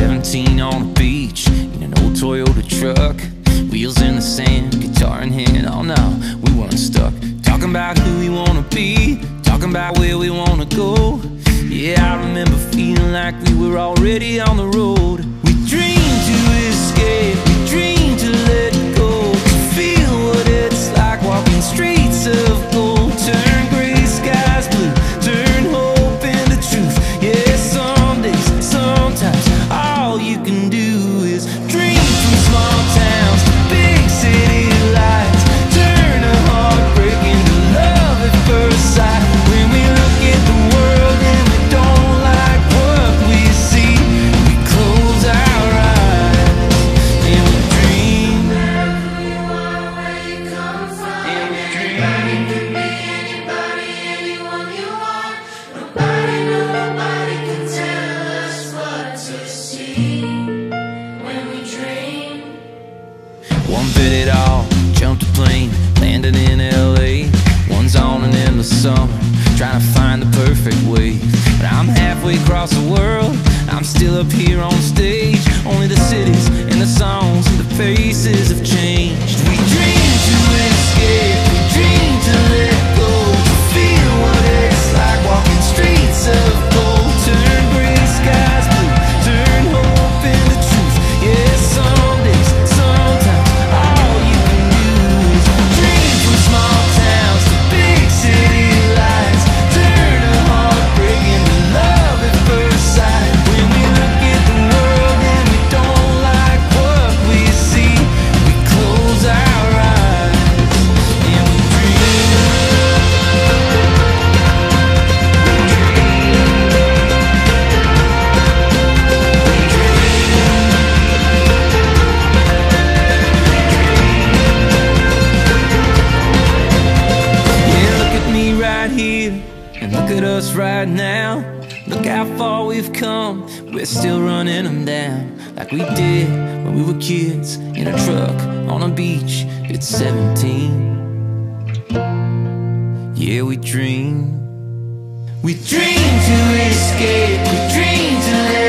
17 on the beach in an old Toyota truck, wheels in the sand, guitar in hand. Oh no, we weren't stuck. Talking about who we wanna be, talking about where we wanna go. Yeah, I remember feeling like we were already on the road. We dreamed to escape, we dreamed to let go, to feel what it's like walking streets of gold. Turn gray skies blue, turn hope into truth. Yeah, some days, sometimes all you can do is dream. From small towns to big city lights, turn a heartbreak into love at first sight. When we look at the world and we don't like what we see, we close our eyes and we dream. Where you come from, And we dream. you can be anybody, anyone you want. Nobody can tell us what to see when we dream. One bit it all, jumped a plane, landed in LA. One's on an endless summer, trying to find the perfect wave. But I'm halfway across the world, I'm still up here on stage. Only the cities and the songs and the faces have changed. We dream to escape, we dream to let go, to feel what it's like walking streets of gold. Turn gray skies blue, turn hope into truth. Yeah, some days, sometimes all you can do is dream. From small towns to big city lights, turn a heartbreak into love at first sight. When we look at the world and we don't like what we see, we close our eyes and we dream. Yeah, look at me right here, and look at us right now. Look how far we've come, we're still running them down. Like we did when we were kids, in a truck, on a beach at 17. Yeah, we dream. We dream to escape, we dream to let